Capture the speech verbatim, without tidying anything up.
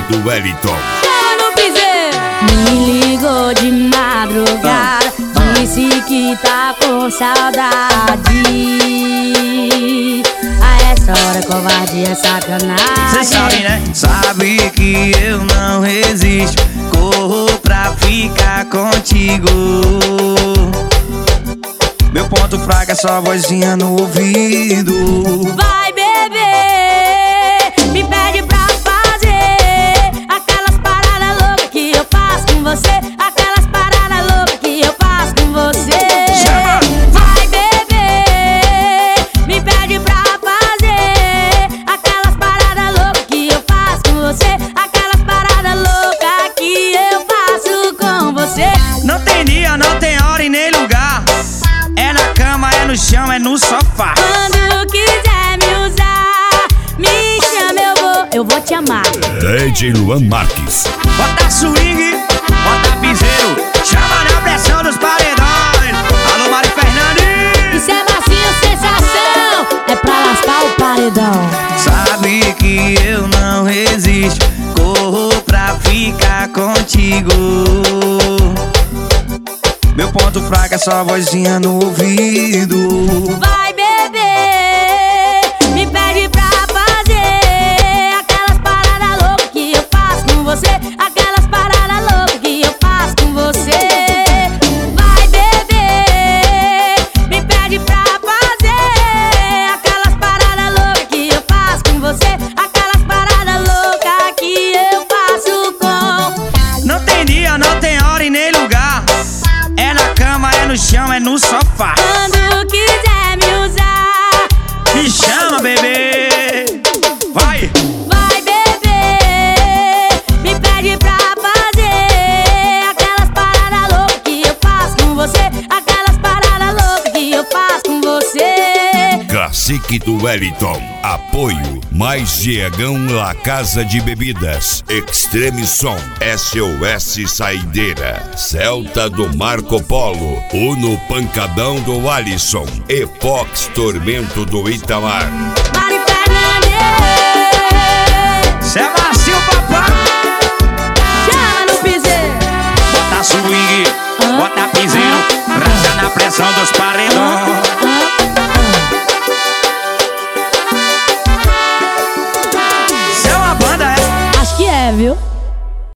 do Wellington. Chama no piseiro. Me ligou de madrugada, disse que tá com saudade. A essa hora covardia é sacanagem. Cê sabe, né? Sabe que eu não resisto, corro pra ficar contigo. Meu ponto fraco é só vozinha no ouvido. Vai beber, me pede pra fazer aquelas paradas loucas que eu faço com você. Aquelas paradas loucas que eu faço com você. Chama! Vai beber, me pede pra fazer aquelas paradas loucas que eu faço com você. Aquelas paradas loucas que eu faço com você. Não tem dia, não tem hora e nem lugar. É na cama, é no chão, é no sofá. Quando quiser me usar, me chama, eu vou, eu vou te amar. D J Luan Marques. Bota swing, bota piseiro, chama na pressão dos paredões. Alô, Mari Fernandes. Isso é macio, sensação, é pra lascar o paredão. Sabe que eu não resisto, corro pra ficar contigo. Meu ponto fraco é só vozinha no ouvido. Vai beber, me pede pra fazer aquelas paradas loucas que eu faço com você. Aquelas paradas loucas que eu faço com você. Vai beber, me pede pra fazer aquelas paradas loucas que eu faço com você. Aquelas paradas loucas que eu faço com. Não tem dia, não tem hora e nem lugar. É na cama, é no chão, é no sofá. Quando quiser me usar, Me chama, bebê. Vai! vai beber, me pede pra fazer aquelas paradas loucas que eu faço com você. Aquelas paradas loucas que eu faço com você. Cacique do Wellington. Apoio Mais Diegão La Casa de Bebidas. Extreme Som. S O S Saideira. Celta do Marco Polo. Uno Pancadão do Alisson. E Fox Tormento do Itamar. Mari Fernandes. Cê é